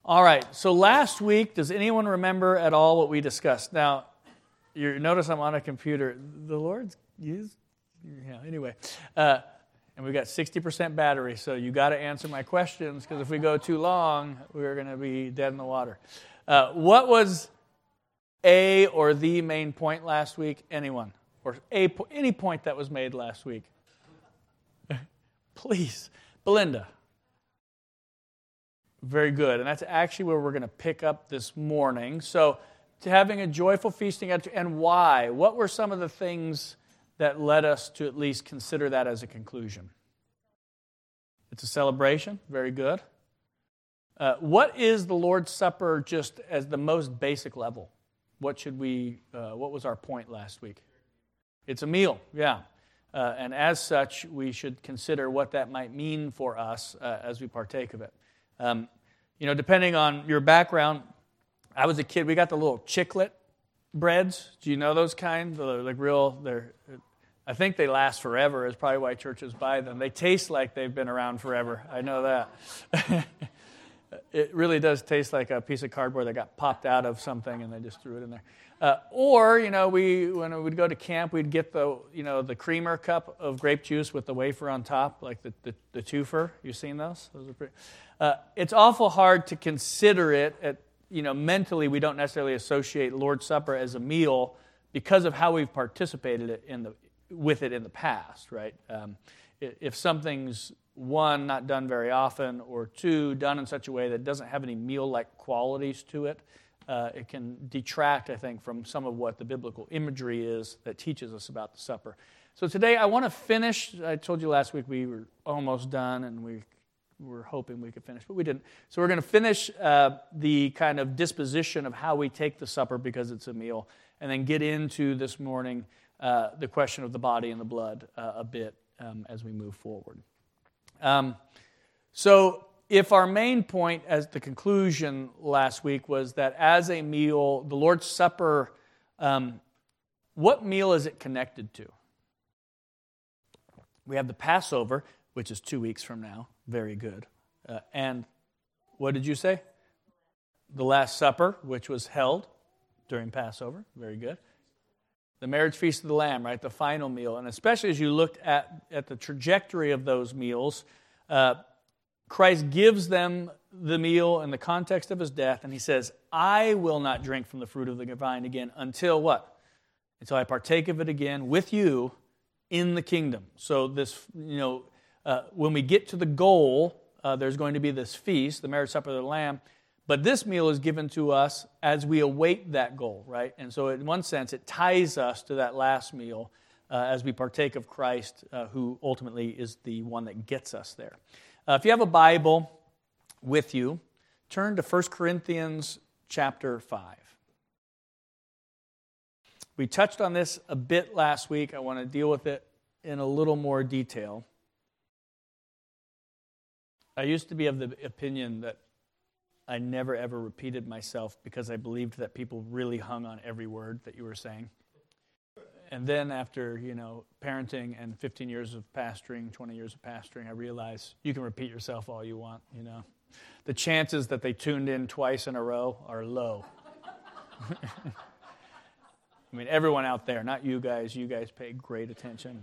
All right, so last week, does anyone remember at all what we discussed? Now, you notice I'm on a computer. The Lord's used, anyway. And we got 60% battery, so you got to answer my questions, because if we go too long, we're going to be dead in the water. What was a or the main point last week? Anyone? Or any point that was made last week? Please. Belinda. Very good. And that's actually where we're going to pick up this morning. So, to having a joyful feasting, and why? What were some of the things that led us to at least consider that as a conclusion? It's a celebration. Very good. What is the Lord's Supper just as the most basic level? What was our point last week? It's a meal, yeah. And as such, we should consider what that might mean for us as we partake of it. Depending on your background, I was a kid, we got the little chiclet breads. Do you know those kind? I think they last forever, is probably why churches buy them. They taste like they've been around forever. I know that. It really does taste like a piece of cardboard that got popped out of something and they just threw it in there. When we'd go to camp, we'd get the creamer cup of grape juice with the wafer on top, like the twofer. You seen those? Those are pretty. It's awful hard to consider it. Mentally, we don't necessarily associate Lord's Supper as a meal because of how we've participated with it in the past, right? If something's, one, not done very often, or two, done in such a way that doesn't have any meal-like qualities to it, it can detract, I think, from some of what the biblical imagery is that teaches us about the supper. So today I want to finish. I told you last week we were almost done, and we were hoping we could finish, but we didn't. So we're going to finish the kind of disposition of how we take the supper because it's a meal, and then get into this morning the question of the body and the blood a bit as we move forward. So if our main point as the conclusion last week was that as a meal, the Lord's Supper, what meal is it connected to? We have the Passover, which is 2 weeks from now. Very good. And what did you say? The Last Supper, which was held during Passover. Very good. The marriage feast of the Lamb, right? The final meal. And especially as you looked at the trajectory of those meals, Christ gives them the meal in the context of his death, and he says, I will not drink from the fruit of the vine again until what? Until I partake of it again with you in the kingdom. So this, when we get to the goal, there's going to be this feast, the marriage supper of the Lamb, but this meal is given to us as we await that goal, right? And so in one sense, it ties us to that last meal as we partake of Christ, who ultimately is the one that gets us there. If you have a Bible with you, turn to 1 Corinthians chapter 5. We touched on this a bit last week. I want to deal with it in a little more detail. I used to be of the opinion that I never ever repeated myself because I believed that people really hung on every word that you were saying. And then after, parenting and 15 years of pastoring, 20 years of pastoring, I realized you can repeat yourself all you want, The chances that they tuned in twice in a row are low. I mean, everyone out there, not you guys pay great attention.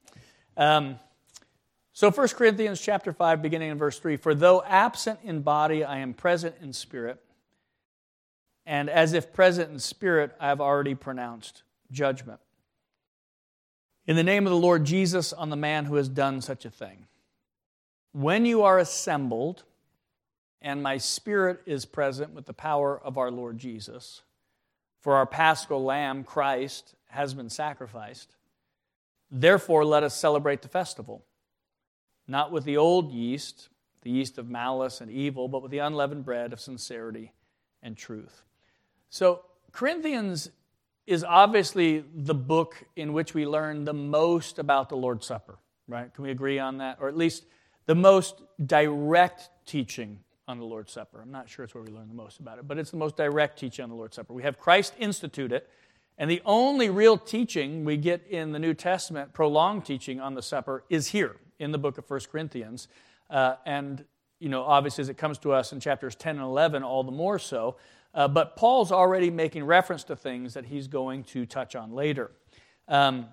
So 1 Corinthians chapter 5, beginning in verse 3, for though absent in body, I am present in spirit, and as if present in spirit, I have already pronounced judgment. In the name of the Lord Jesus on the man who has done such a thing. When you are assembled, and my spirit is present with the power of our Lord Jesus, for our Paschal Lamb, Christ, has been sacrificed, therefore let us celebrate the festival, not with the old yeast, the yeast of malice and evil, but with the unleavened bread of sincerity and truth. So Corinthians is obviously the book in which we learn the most about the Lord's Supper, right? Can we agree on that? Or at least the most direct teaching on the Lord's Supper. I'm not sure it's where we learn the most about it, but it's the most direct teaching on the Lord's Supper. We have Christ institute it, and the only real teaching we get in the New Testament, prolonged teaching on the supper, is here in the book of 1 Corinthians. And obviously as it comes to us in chapters 10 and 11, all the more so. But Paul's already making reference to things that he's going to touch on later. And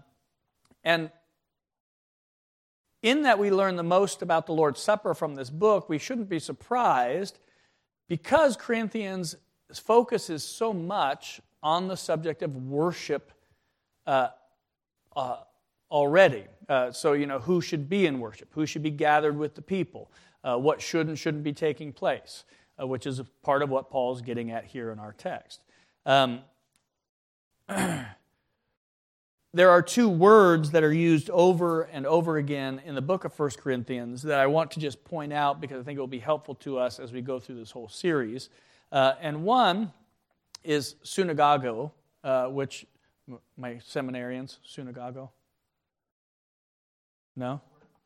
in that we learn the most about the Lord's Supper from this book, we shouldn't be surprised because Corinthians' focus is so much on the subject of worship already. So, who should be in worship? Who should be gathered with the people? What should and shouldn't be taking place? Which is a part of what Paul's getting at here in our text. There are two words that are used over and over again in the book of 1 Corinthians that I want to just point out because I think it will be helpful to us as we go through this whole series. And one is synagogo, which, my seminarians, synagogo? No?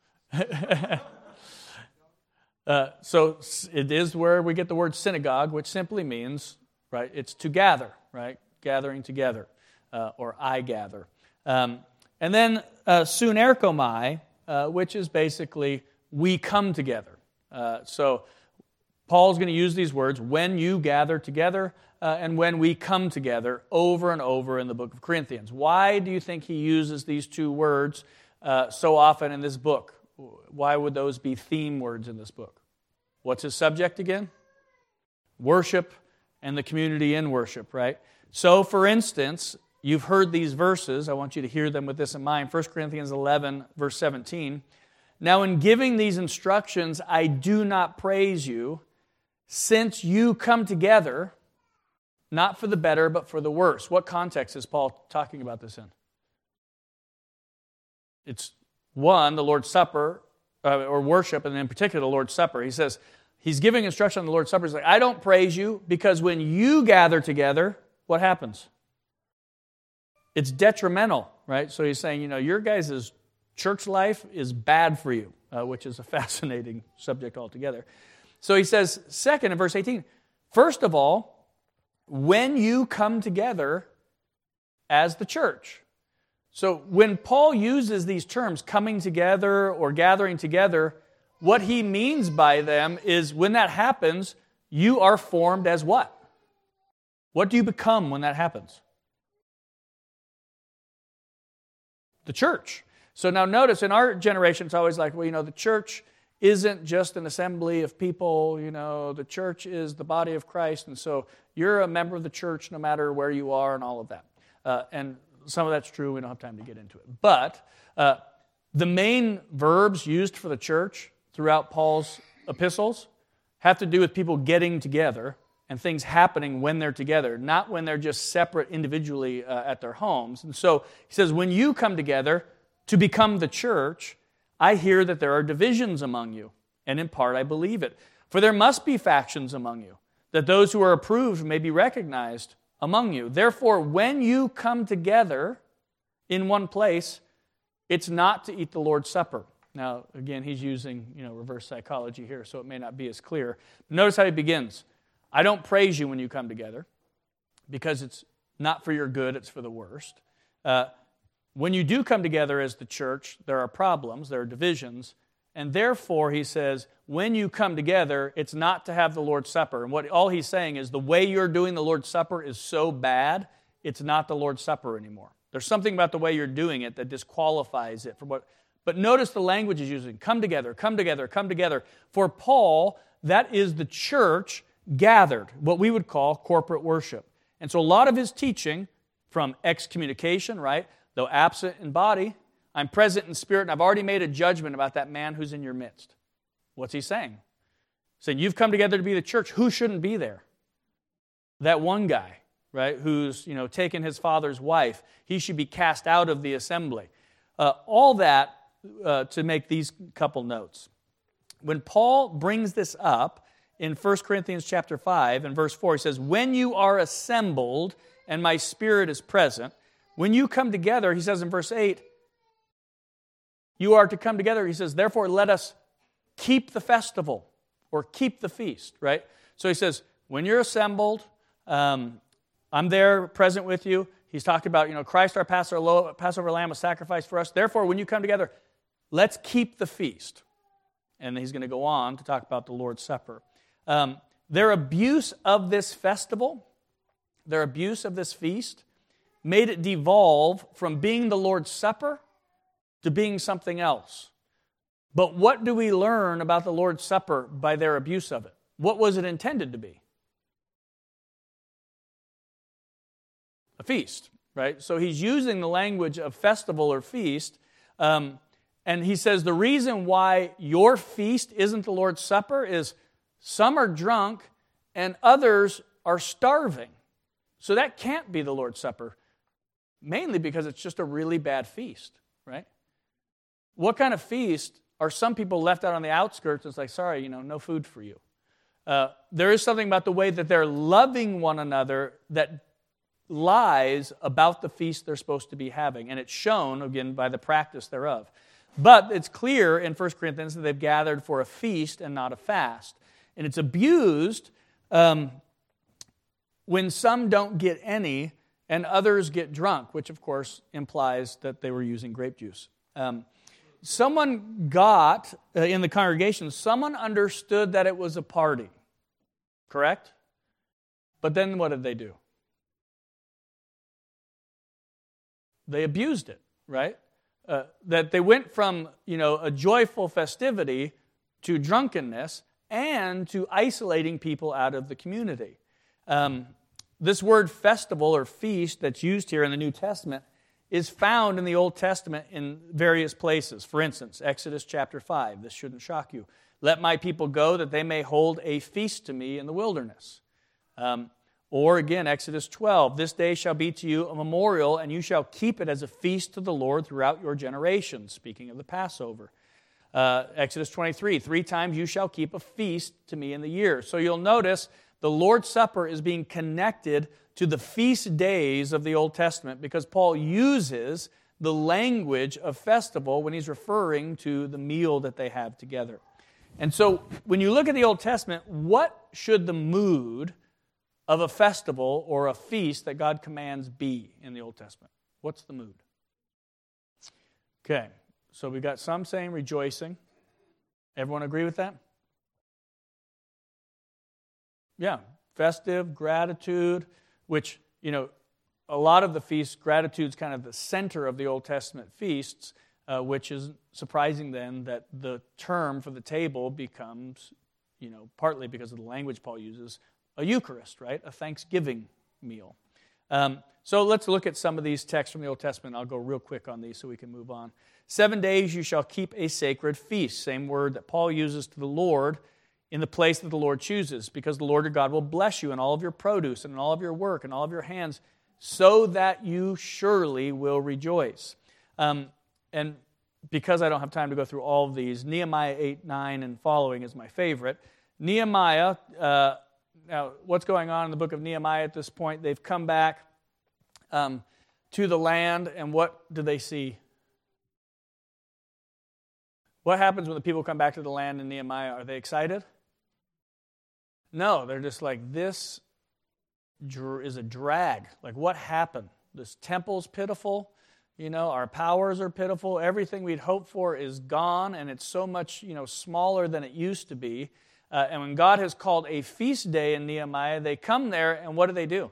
So it is where we get the word synagogue, which simply means, right, it's to gather, right, gathering together, or I gather. And then sunerkomai, which is basically we come together. So Paul's going to use these words, when you gather together, and when we come together, over and over in the book of Corinthians. Why do you think he uses these two words so often in this book? Why would those be theme words in this book? What's his subject again? Worship and the community in worship, right? So, for instance, you've heard these verses. I want you to hear them with this in mind. 1 Corinthians 11, verse 17. Now, in giving these instructions, I do not praise you, since you come together, not for the better, but for the worse. What context is Paul talking about this in? It's one, the Lord's Supper, or worship, and in particular the Lord's Supper. He says, he's giving instruction on the Lord's Supper. He's like, I don't praise you because when you gather together, what happens? It's detrimental, right? So he's saying, your guys' church life is bad for you, which is a fascinating subject altogether. So he says, second, in verse 18, first of all, when you come together as the church. So when Paul uses these terms, coming together or gathering together, what he means by them is when that happens, you are formed as what? What do you become when that happens? The church. So now notice, in our generation, it's always like, the church isn't just an assembly of people, the church is the body of Christ, and so you're a member of the church no matter where you are and all of that. And some of that's true, we don't have time to get into it. But the main verbs used for the church throughout Paul's epistles have to do with people getting together and things happening when they're together, not when they're just separate individually at their homes. And so he says, when you come together to become the church, I hear that there are divisions among you, and in part I believe it. For there must be factions among you, that those who are approved may be recognized among you. Therefore, when you come together in one place, it's not to eat the Lord's Supper. Now, again, he's using reverse psychology here, so it may not be as clear. Notice how he begins. I don't praise you when you come together, because it's not for your good, it's for the worst. When you do come together as the church, there are problems, there are divisions, and therefore, he says, when you come together, it's not to have the Lord's Supper. And all he's saying is the way you're doing the Lord's Supper is so bad, it's not the Lord's Supper anymore. There's something about the way you're doing it that disqualifies it from what. But notice the language he's using. Come together, come together, come together. For Paul, that is the church gathered, what we would call corporate worship. And so a lot of his teaching from excommunication, right? Though absent in body, I'm present in spirit, and I've already made a judgment about that man who's in your midst. What's he saying? He's saying, you've come together to be the church. Who shouldn't be there? That one guy, right, who's, taken his father's wife. He should be cast out of the assembly. All that to make these couple notes. When Paul brings this up in 1 Corinthians chapter 5 and verse 4, he says, when you are assembled and my spirit is present, when you come together, he says in verse 8, you are to come together. He says, therefore, let us keep the festival or keep the feast, right? So he says, when you're assembled, I'm there present with you. He's talking about, Christ our Passover lamb was sacrificed for us. Therefore, when you come together, let's keep the feast. And he's going to go on to talk about the Lord's Supper. Their abuse of this festival, their abuse of this feast, made it devolve from being the Lord's Supper to being something else. But what do we learn about the Lord's Supper by their abuse of it? What was it intended to be? A feast, right? So he's using the language of festival or feast, and he says the reason why your feast isn't the Lord's Supper is some are drunk and others are starving. So that can't be the Lord's Supper, mainly because it's just a really bad feast, right? What kind of feast are some people left out on the outskirts? It's like, sorry, no food for you. There is something about the way that they're loving one another that lies about the feast they're supposed to be having. And it's shown, again, by the practice thereof. But it's clear in 1 Corinthians that they've gathered for a feast and not a fast. And it's abused when some don't get any and others get drunk, which, of course, implies that they were using grape juice. Someone got, in the congregation, someone understood that it was a party, correct? But then what did they do? They abused it, right? That they went from, a joyful festivity to drunkenness and to isolating people out of the community. This word festival or feast that's used here in the New Testament is found in the Old Testament in various places. For instance, Exodus chapter 5. This shouldn't shock you. Let my people go that they may hold a feast to me in the wilderness. Or again, Exodus 12. This day shall be to you a memorial, and you shall keep it as a feast to the Lord throughout your generations. Speaking of the Passover. Exodus 23. 3 times you shall keep a feast to me in the year. So you'll notice the Lord's Supper is being connected to the feast days of the Old Testament because Paul uses the language of festival when he's referring to the meal that they have together. And so when you look at the Old Testament, what should the mood of a festival or a feast that God commands be in the Old Testament? What's the mood? Okay, so we got some saying rejoicing. Everyone agree with that? Yeah, festive, gratitude, which, a lot of the feasts, gratitude's kind of the center of the Old Testament feasts, which is surprising then that the term for the table becomes, partly because of the language Paul uses, a Eucharist, right? A Thanksgiving meal. So let's look at some of these texts from the Old Testament. I'll go real quick on these so we can move on. 7 days you shall keep a sacred feast. Same word that Paul uses to the Lord in the place that the Lord chooses, because the Lord your God will bless you in all of your produce and in all of your work and all of your hands, so that you surely will rejoice. And because I don't have time to go through all of these, Nehemiah 8, 9, and following is my favorite. Nehemiah, now what's going on in the book of Nehemiah at this point? They've come back to the land, and what do they see? What happens when the people come back to the land in Nehemiah? Are they excited? No, they're just like, this is a drag. Like, what happened? This temple's pitiful. Our powers are pitiful. Everything we'd hoped for is gone, and it's so much, smaller than it used to be. And when God has called a feast day in Nehemiah, they come there, and what do?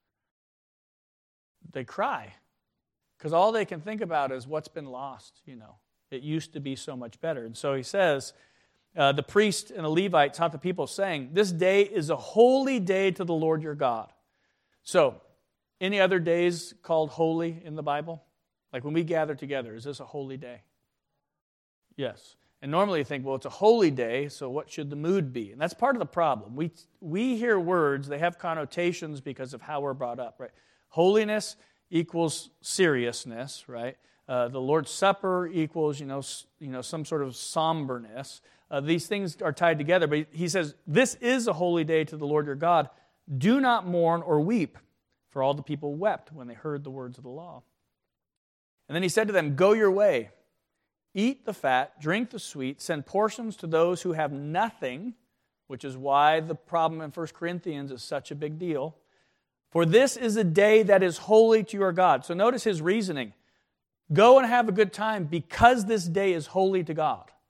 They cry. Because all they can think about is what's been lost, It used to be so much better. And so he says, the priest and the Levite taught the people, saying, this day is a holy day to the Lord your God. So, any other days called holy in the Bible? Like when we gather together, is this a holy day? Yes. And normally you think, well, it's a holy day, so what should the mood be? And that's part of the problem. We hear words, they have connotations because of how we're brought up, right? Holiness equals seriousness, right? The Lord's Supper equals, some sort of somberness. These things are tied together, but he says, this is a holy day to the Lord your God. Do not mourn or weep, for all the people wept when they heard the words of the law. And then he said to them, go your way, eat the fat, drink the sweet, send portions to those who have nothing, which is why the problem in 1 Corinthians is such a big deal. For this is a day that is holy to your God. So notice his reasoning. Go and have a good time because this day is holy to God.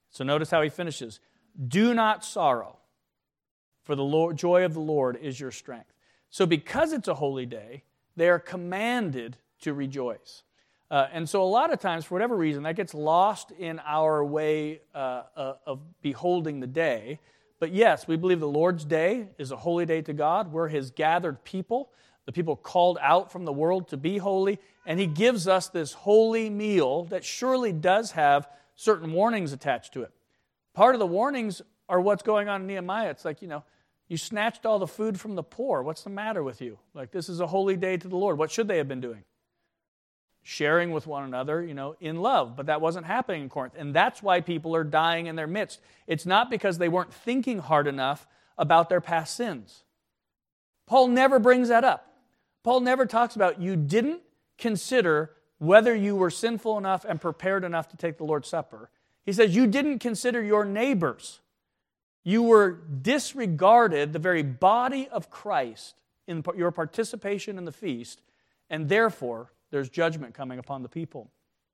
So notice how he finishes. Do not sorrow, for the joy of the Lord is your strength. So because it's a holy day, they are commanded to rejoice. And so a lot of times, for whatever reason, that gets lost in our way of beholding the day. But yes, we believe the Lord's Day is a holy day to God. We're His gathered people, the people called out from the world to be holy. And He gives us this holy meal that surely does have certain warnings attached to it. Part of the warnings are what's going on in Nehemiah. It's like, you snatched all the food from the poor. What's the matter with you? Like, this is a holy day to the Lord. What should they have been doing? Sharing with one another, in love. But that wasn't happening in Corinth. And that's why people are dying in their midst. It's not because they weren't thinking hard enough about their past sins. Paul never brings that up. Paul never talks about you didn't consider whether you were sinful enough and prepared enough to take the Lord's Supper. He says you didn't consider your neighbors. You were disregarded the very body of Christ in your participation in the feast, and therefore there's judgment coming upon the people.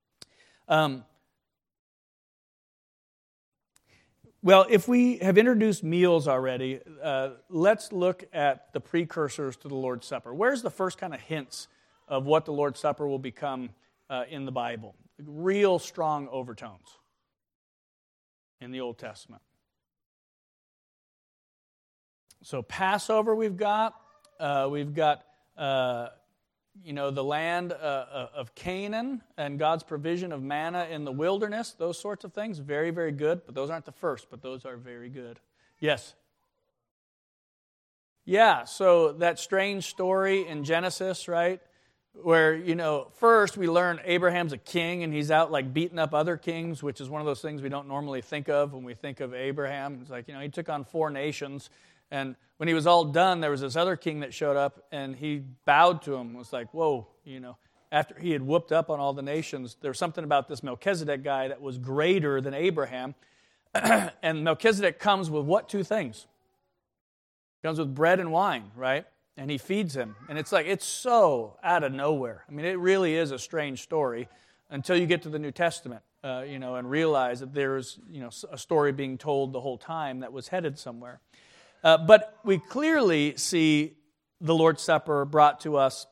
Well, if we have introduced meals already, let's look at the precursors to the Lord's Supper. Where's the first kind of hints of what the Lord's Supper will become in the Bible? Real strong overtones in the Old Testament. So Passover we've got the land of Canaan and God's provision of manna in the wilderness, those sorts of things, very, very good. But those aren't the first, but those are very good. Yes? Yeah, so that strange story in Genesis, right? Where, first we learn Abraham's a king and he's out like beating up other kings, which is one of those things we don't normally think of when we think of Abraham. It's like, he took on 4 nations. And when he was all done, there was this other king that showed up, and he bowed to him. It was like, whoa, after he had whooped up on all the nations, there was something about this Melchizedek guy that was greater than Abraham. And Melchizedek comes with what 2 things? Comes with bread and wine, right? And he feeds him. And it's like, it's so out of nowhere. I mean, it really is a strange story until you get to the New Testament, and realize that there's, a story being told the whole time that was headed somewhere. But we clearly see the Lord's Supper brought to us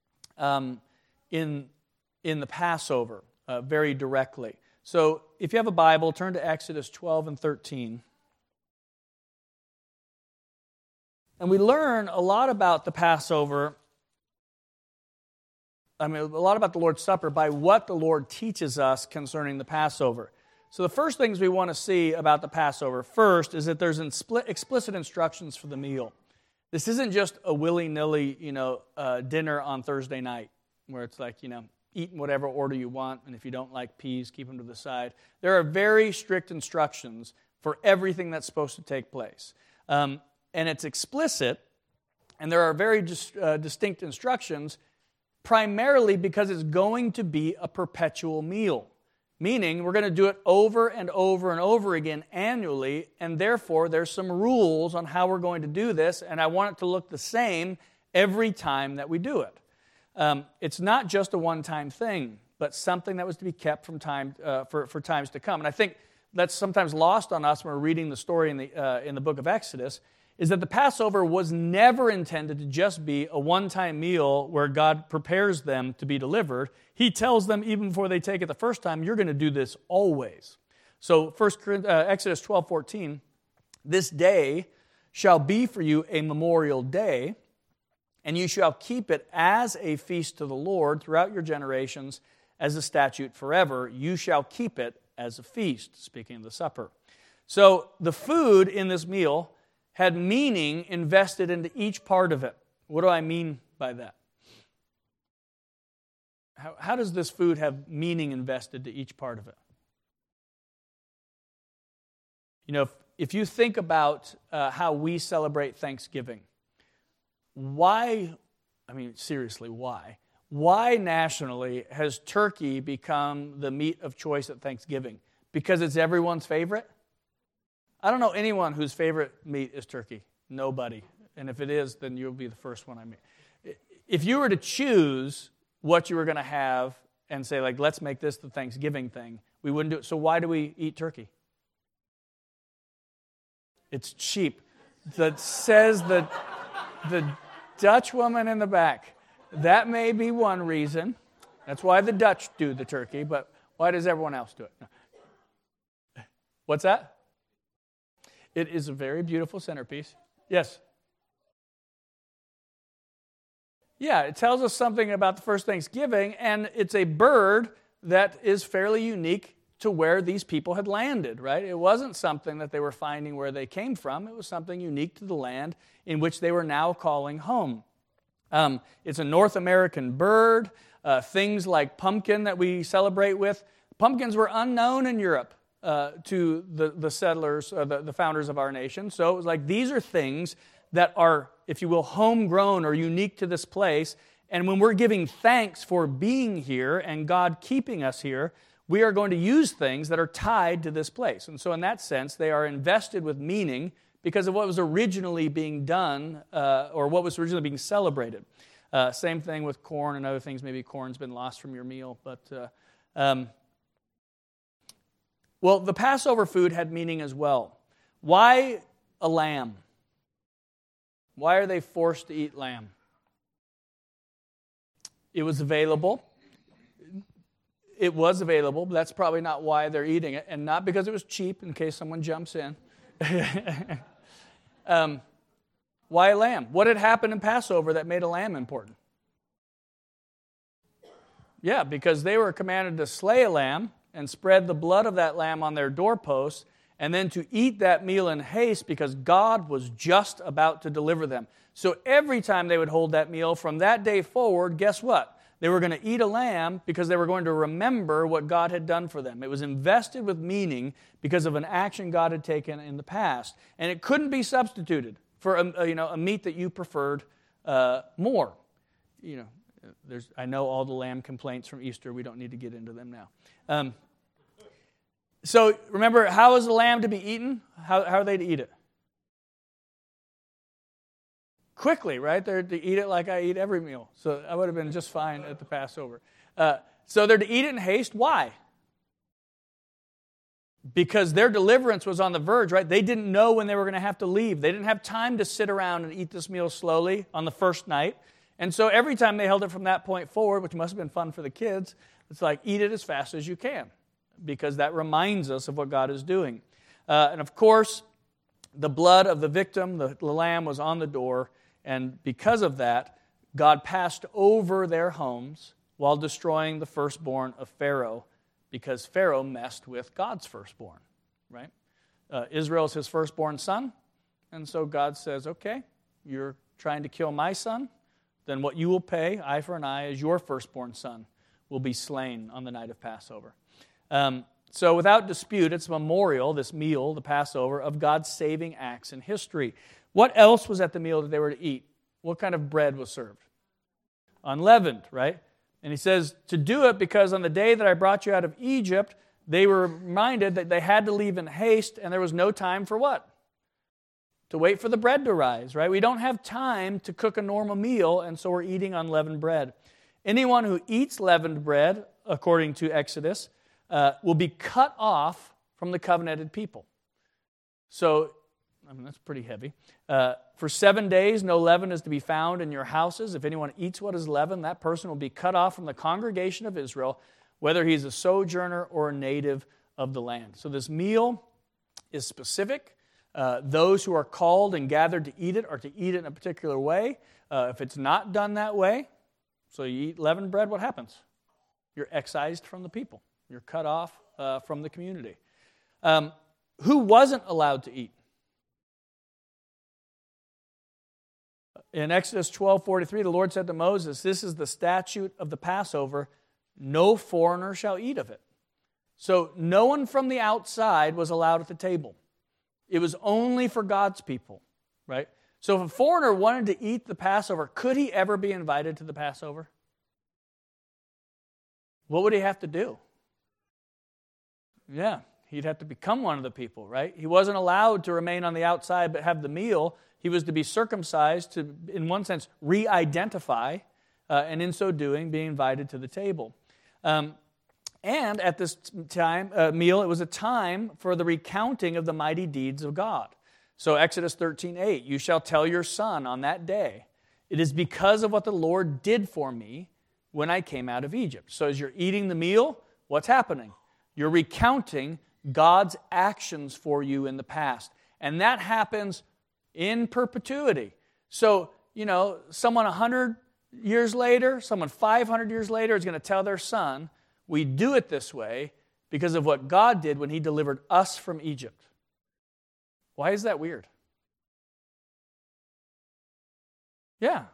in the Passover very directly. So if you have a Bible, turn to Exodus 12 and 13. And we learn a lot about the Passover, a lot about the Lord's Supper by what the Lord teaches us concerning the Passover. So the first things we want to see about the Passover first is that there's explicit instructions for the meal. This isn't just a willy-nilly, dinner on Thursday night where it's like, eat in whatever order you want, and if you don't like peas, keep them to the side. There are very strict instructions for everything that's supposed to take place. And it's explicit, and there are very distinct instructions, primarily because it's going to be a perpetual meal. Meaning, we're going to do it over and over and over again annually, and therefore there's some rules on how we're going to do this, and I want it to look the same every time that we do it. It's not just a one-time thing, but something that was to be kept from time for times to come. And I think that's sometimes lost on us when we're reading the story in the book of Exodus, is that the Passover was never intended to just be a one-time meal where God prepares them to be delivered. He tells them even before they take it the first time, you're going to do this always. So Exodus 12:14, this day shall be for you a memorial day, and you shall keep it as a feast to the Lord throughout your generations as a statute forever. You shall keep it as a feast, speaking of the supper. So the food in this meal had meaning invested into each part of it. What do I mean by that? How does this food have meaning invested to each part of it? If you think about how we celebrate Thanksgiving, why, seriously, why? Why nationally has turkey become the meat of choice at Thanksgiving? Because it's everyone's favorite? I don't know anyone whose favorite meat is turkey. Nobody. And if it is, then you'll be the first one I meet. If you were to choose what you were going to have and say, let's make this the Thanksgiving thing, we wouldn't do it. So why do we eat turkey? It's cheap. That says the Dutch woman in the back. That may be one reason. That's why the Dutch do the turkey, but why does everyone else do it? No. What's that? It is a very beautiful centerpiece. Yes? Yeah, it tells us something about the first Thanksgiving, and it's a bird that is fairly unique to where these people had landed, right? It wasn't something that they were finding where they came from. It was something unique to the land in which they were now calling home. It's a North American bird. Things like pumpkin that we celebrate with. Pumpkins were unknown in Europe to the settlers, the founders of our nation. So it was like, these are things that are, if you will, homegrown or unique to this place. And when we're giving thanks for being here and God keeping us here, we are going to use things that are tied to this place. And so in that sense, they are invested with meaning because of what was originally being done or what was originally being celebrated. Same thing with corn and other things. Maybe corn's been lost from your meal. But well, the Passover food had meaning as well. Why a lamb? Why are they forced to eat lamb? It was available. It was available, but that's probably not why they're eating it, and not because it was cheap, in case someone jumps in. Why a lamb? What had happened in Passover that made a lamb important? Yeah, because they were commanded to slay a lamb and spread the blood of that lamb on their doorposts, and then to eat that meal in haste because God was just about to deliver them. So every time they would hold that meal from that day forward, guess what? They were going to eat a lamb because they were going to remember what God had done for them. It was invested with meaning because of an action God had taken in the past. And it couldn't be substituted for a meat that you preferred more. I know all the lamb complaints from Easter. We don't need to get into them now. So remember, how is the lamb to be eaten? How are they to eat it? Quickly, right? They're to eat it like I eat every meal. So I would have been just fine at the Passover. So they're to eat it in haste. Why? Because their deliverance was on the verge, right? They didn't know when they were going to have to leave. They didn't have time to sit around and eat this meal slowly on the first night. And so every time they held it from that point forward, which must have been fun for the kids, it's like, eat it as fast as you can, because that reminds us of what God is doing. And of course, the blood of the victim, the lamb, was on the door. And because of that, God passed over their homes while destroying the firstborn of Pharaoh, because Pharaoh messed with God's firstborn, right? Israel's his firstborn son, and so God says, okay, you're trying to kill my son, then what you will pay, eye for an eye, is your firstborn son will be slain on the night of Passover. So without dispute, it's a memorial, this meal, the Passover, of God's saving acts in history. What else was at the meal that they were to eat? What kind of bread was served? Unleavened, right? And he says, to do it because on the day that I brought you out of Egypt, they were reminded that they had to leave in haste, and there was no time for what? To wait for the bread to rise, right? We don't have time to cook a normal meal, and so we're eating unleavened bread. Anyone who eats leavened bread, according to Exodus, will be cut off from the covenanted people. So, that's pretty heavy. For 7 days, no leaven is to be found in your houses. If anyone eats what is leavened, that person will be cut off from the congregation of Israel, whether he's a sojourner or a native of the land. So this meal is specific. Those who are called and gathered to eat it are to eat it in a particular way. If it's not done that way, so you eat leavened bread, what happens? You're excised from the people. You're cut off from the community. Who wasn't allowed to eat? In Exodus 12:43, the Lord said to Moses, this is the statute of the Passover, no foreigner shall eat of it. So no one from the outside was allowed at the table. It was only for God's people, right? So if a foreigner wanted to eat the Passover, could he ever be invited to the Passover? What would he have to do? Yeah, he'd have to become one of the people, right? He wasn't allowed to remain on the outside but have the meal. He was to be circumcised to, in one sense, re-identify, and in so doing, be invited to the table. And at this time meal, it was a time for the recounting of the mighty deeds of God. So Exodus 13:8, you shall tell your son on that day, it is because of what the Lord did for me when I came out of Egypt. So as you're eating the meal, what's happening? You're recounting God's actions for you in the past. And that happens in perpetuity. So, someone 100 years later, someone 500 years later is going to tell their son, we do it this way because of what God did when He delivered us from Egypt. Why is that weird? Yeah,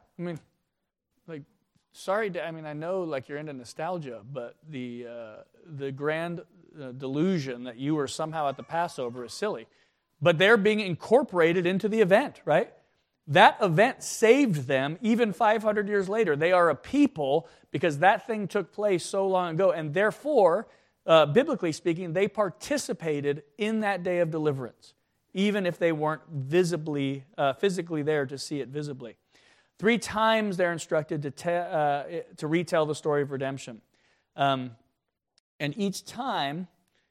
I know you're into nostalgia, but the grand delusion that you were somehow at the Passover is silly. But they're being incorporated into the event, right? That event saved them even 500 years later. They are a people because that thing took place so long ago, and therefore, biblically speaking, they participated in that day of deliverance, even if they weren't physically there to see it visibly. 3 times they're instructed to retell the story of redemption. And each time,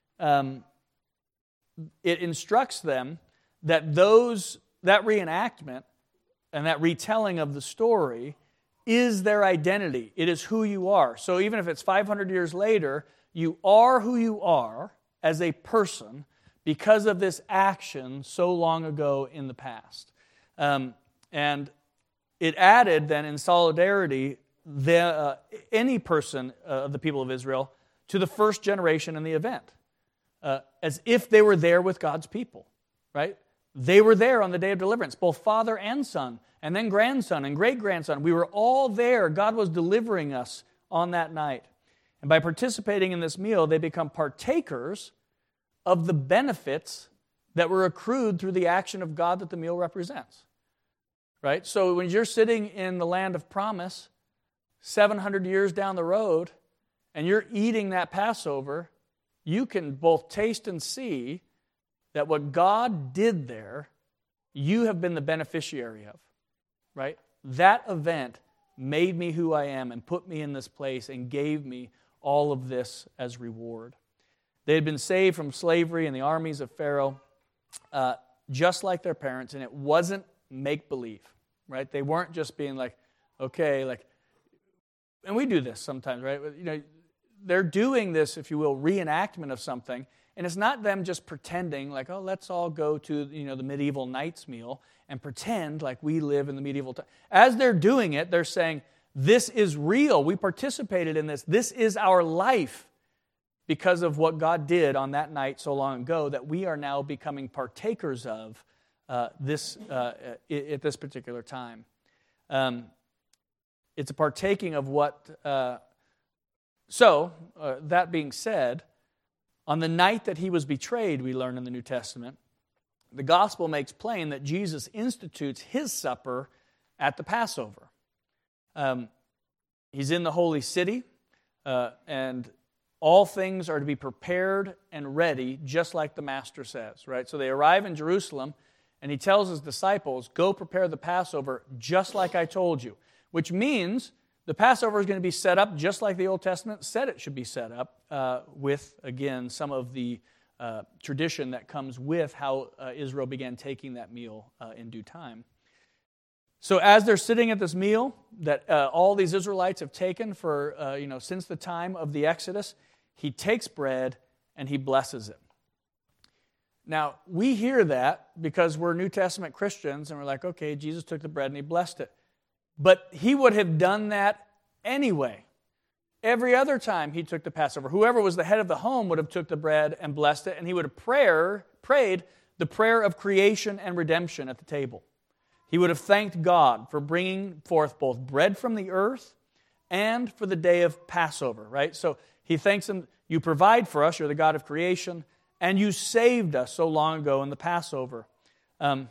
it instructs them that that reenactment and that retelling of the story is their identity. It is who you are. So even if it's 500 years later, you are who you are as a person because of this action so long ago in the past. And it added then in solidarity any person of the people of Israel to the first generation in the event, as if they were there with God's people, right? They were there on the day of deliverance, both father and son, and then grandson and great-grandson. We were all there. God was delivering us on that night. And by participating in this meal, they become partakers of the benefits that were accrued through the action of God that the meal represents. Right? So when you're sitting in the land of promise, 700 years down the road, and you're eating that Passover, you can both taste and see that what God did there, you have been the beneficiary of. Right? That event made me who I am and put me in this place and gave me all of this as reward. They had been saved from slavery in the armies of Pharaoh, just like their parents, and it wasn't make-believe, right? They weren't just being and we do this sometimes, right? They're doing this, if you will, reenactment of something, and it's not them just pretending let's all go to, the medieval knights meal and pretend like we live in the medieval time. As they're doing it, they're saying, this is real. We participated in this. This is our life because of what God did on that night so long ago that we are now becoming partakers of at this particular time. It's a partaking of what... that being said, on the night that He was betrayed, we learn in the New Testament, the gospel makes plain that Jesus institutes His supper at the Passover. He's in the holy city, and all things are to be prepared and ready, just like the Master says, right? So they arrive in Jerusalem, and He tells His disciples, go prepare the Passover just like I told you, which means the Passover is going to be set up just like the Old Testament said it should be set up, with, again, some of the tradition that comes with how Israel began taking that meal in due time. So as they're sitting at this meal that all these Israelites have taken for, since the time of the Exodus, He takes bread and He blesses it. Now, we hear that because we're New Testament Christians and we're like, okay, Jesus took the bread and He blessed it. But He would have done that anyway. Every other time He took the Passover, whoever was the head of the home would have took the bread and blessed it, and he would have prayed the prayer of creation and redemption at the table. He would have thanked God for bringing forth both bread from the earth and for the day of Passover, right? So He thanks Him, you provide for us, you're the God of creation, and you saved us so long ago in the Passover. And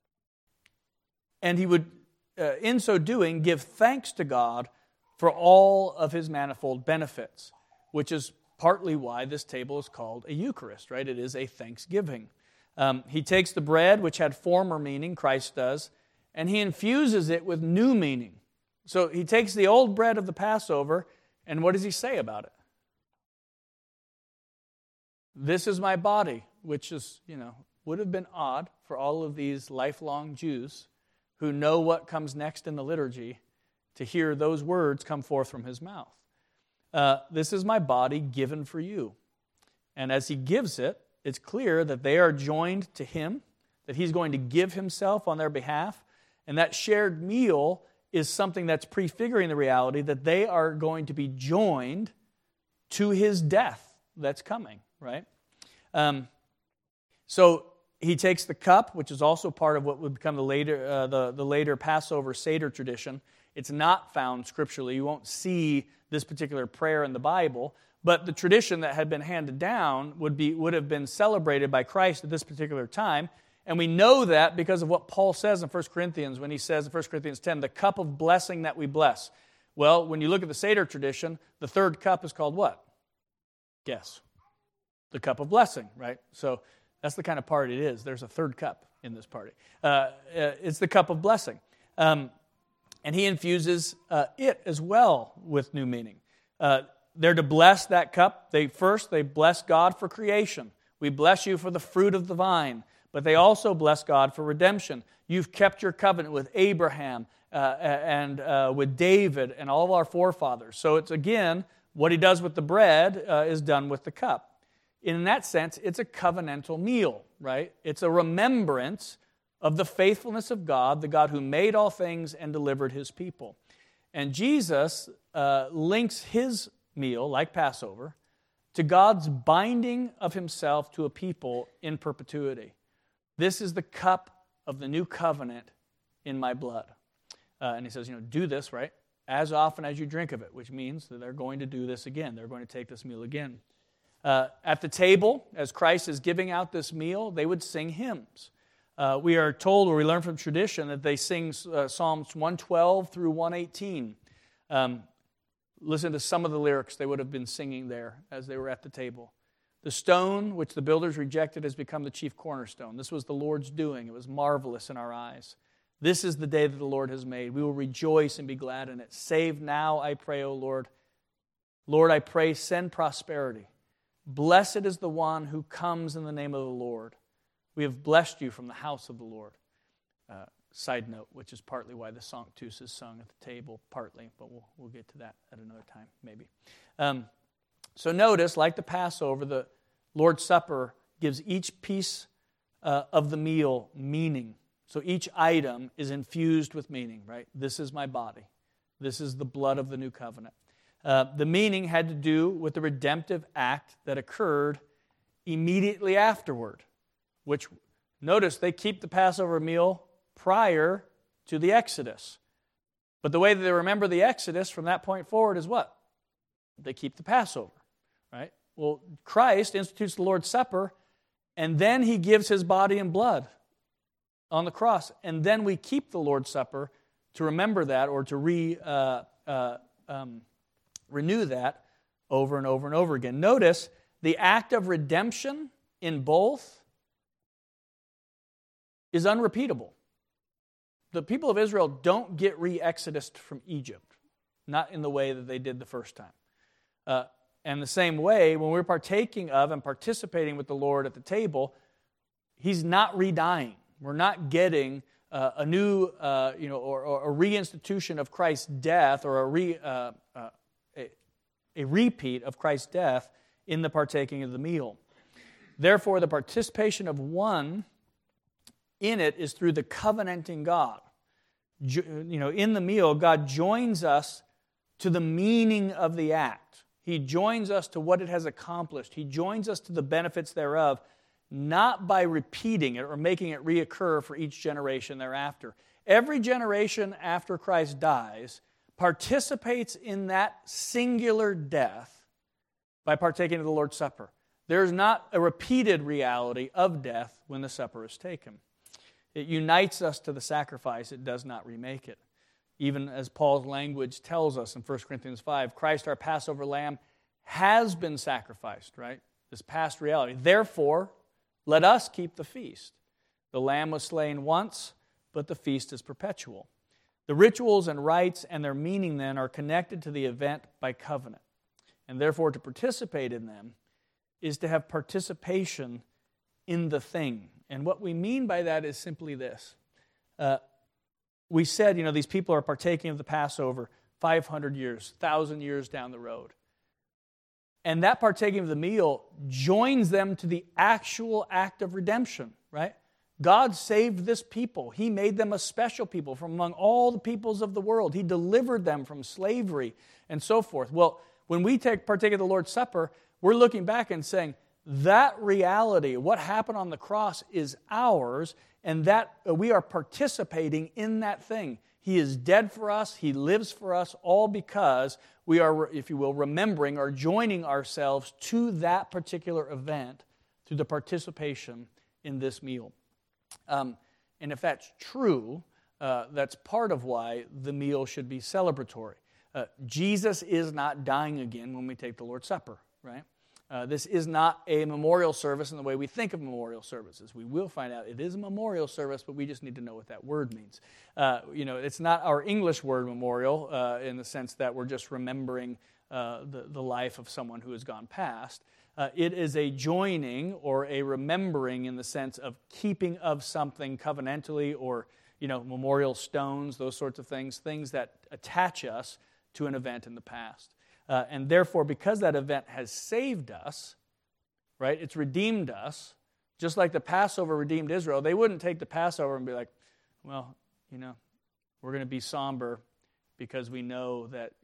He would, in so doing, give thanks to God for all of His manifold benefits, which is partly why this table is called a Eucharist, right? It is a thanksgiving. He takes the bread, which had former meaning, Christ does, and He infuses it with new meaning. So He takes the old bread of the Passover, and what does He say about it? This is my body, which is, would have been odd for all of these lifelong Jews who know what comes next in the liturgy to hear those words come forth from his mouth. This is my body given for you. And as he gives it, it's clear that they are joined to him, that he's going to give himself on their behalf. And that shared meal is something that's prefiguring the reality that they are going to be joined to his death that's coming, right? So he takes the cup, which is also part of what would become the later Passover Seder tradition. It's not found scripturally. You won't see this particular prayer in the Bible, but the tradition that had been handed down would have been celebrated by Christ at this particular time. And we know that because of what Paul says in 1 Corinthians when he says in 1 Corinthians 10, the cup of blessing that we bless. Well, when you look at the Seder tradition, the third cup is called what? Guess. The cup of blessing, right? So that's the kind of party it is. There's a third cup in this party. It's the cup of blessing. And he infuses it as well with new meaning. They're to bless that cup. They bless God for creation. We bless you for the fruit of the vine. But they also bless God for redemption. You've kept your covenant with Abraham and with David and all of our forefathers. So it's, again, what he does with the bread is done with the cup. In that sense, it's a covenantal meal, right? It's a remembrance of the faithfulness of God, the God who made all things and delivered his people. And Jesus links his meal, like Passover, to God's binding of himself to a people in perpetuity. This is the cup of the new covenant in my blood. And he says, do this, right, as often as you drink of it, which means that they're going to do this again. They're going to take this meal again. At the table, as Christ is giving out this meal, they would sing hymns. We are told, or we learn from tradition, that they sing Psalms 112 through 118. Listen to some of the lyrics they would have been singing there as they were at the table. The stone which the builders rejected has become the chief cornerstone. This was the Lord's doing. It was marvelous in our eyes. This is the day that the Lord has made. We will rejoice and be glad in it. Save now, I pray, O Lord. Lord, I pray, send prosperity. Blessed is the one who comes in the name of the Lord. We have blessed you from the house of the Lord. Side note, which is partly why the Sanctus is sung at the table, partly, but we'll get to that at another time, maybe. So notice, like the Passover, the Lord's Supper gives each piece of the meal meaning. So each item is infused with meaning, right? This is my body. This is the blood of the new covenant. The meaning had to do with the redemptive act that occurred immediately afterward, which, notice, they keep the Passover meal prior to the Exodus. But the way that they remember the Exodus from that point forward is what? They keep the Passover, right? Well, Christ institutes the Lord's Supper, and then he gives his body and blood on the cross. And then we keep the Lord's Supper to remember that or to renew that over and over and over again. Notice the act of redemption in both is unrepeatable. The people of Israel don't get re-exodused from Egypt, not in the way that they did the first time. And the same way, when we're partaking of and participating with the Lord at the table, he's not re-dying. We're not getting a new, or a reinstitution of Christ's death or a repeat of Christ's death in the partaking of the meal. Therefore, the participation of one in it is through the covenanting God. In the meal, God joins us to the meaning of the act. He joins us to what it has accomplished. He joins us to the benefits thereof, not by repeating it or making it reoccur for each generation thereafter. Every generation after Christ dies participates in that singular death by partaking of the Lord's Supper. There's not a repeated reality of death when the supper is taken. It unites us to the sacrifice. It does not remake it. Even as Paul's language tells us in 1 Corinthians 5, Christ, our Passover lamb, has been sacrificed, right? This past reality. Therefore, let us keep the feast. The lamb was slain once, but the feast is perpetual. The rituals and rites and their meaning then are connected to the event by covenant. And therefore, to participate in them is to have participation in the thing. And what we mean by that is simply this. We said, these people are partaking of the Passover 500 years, 1,000 years down the road. And that partaking of the meal joins them to the actual act of redemption, right? God saved this people. He made them a special people from among all the peoples of the world. He delivered them from slavery and so forth. Well, when we partake of the Lord's Supper, we're looking back and saying, that reality, what happened on the cross, is ours, and that we are participating in that thing. He is dead for us. He lives for us, all because we are, if you will, remembering or joining ourselves to that particular event through the participation in this meal. And if that's true, that's part of why the meal should be celebratory. Jesus is not dying again when we take the Lord's Supper, right? This is not a memorial service in the way we think of memorial services. We will find out it is a memorial service, but we just need to know what that word means. It's not our English word memorial in the sense that we're just remembering the life of someone who has gone past. It is a joining or a remembering in the sense of keeping of something covenantally, or memorial stones, those sorts of things that attach us to an event in the past. And therefore, because that event has saved us, right, it's redeemed us, just like the Passover redeemed Israel. They wouldn't take the Passover and be like, well, we're going to be somber because we know that,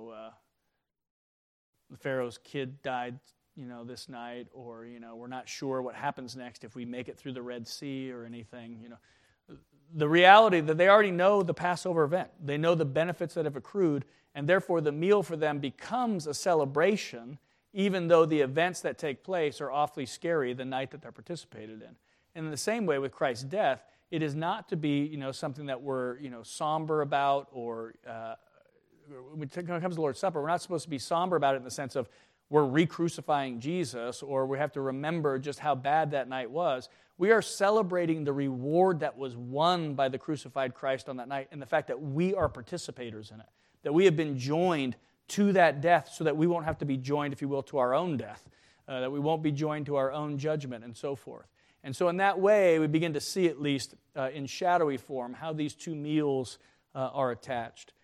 the Pharaoh's kid died, this night, or, we're not sure what happens next if we make it through the Red Sea or anything, The reality that they already know the Passover event. They know the benefits that have accrued, and therefore the meal for them becomes a celebration, even though the events that take place are awfully scary the night that they're participated in. And in the same way with Christ's death, it is not to be, something that we're, somber about, or when it comes to the Lord's Supper, we're not supposed to be somber about it in the sense of we're re-crucifying Jesus, or we have to remember just how bad that night was. We are celebrating the reward that was won by the crucified Christ on that night, and the fact that we are participators in it, that we have been joined to that death so that we won't have to be joined, if you will, to our own death, that we won't be joined to our own judgment, and so forth. And so in that way, we begin to see, at least in shadowy form, how these two meals are attached.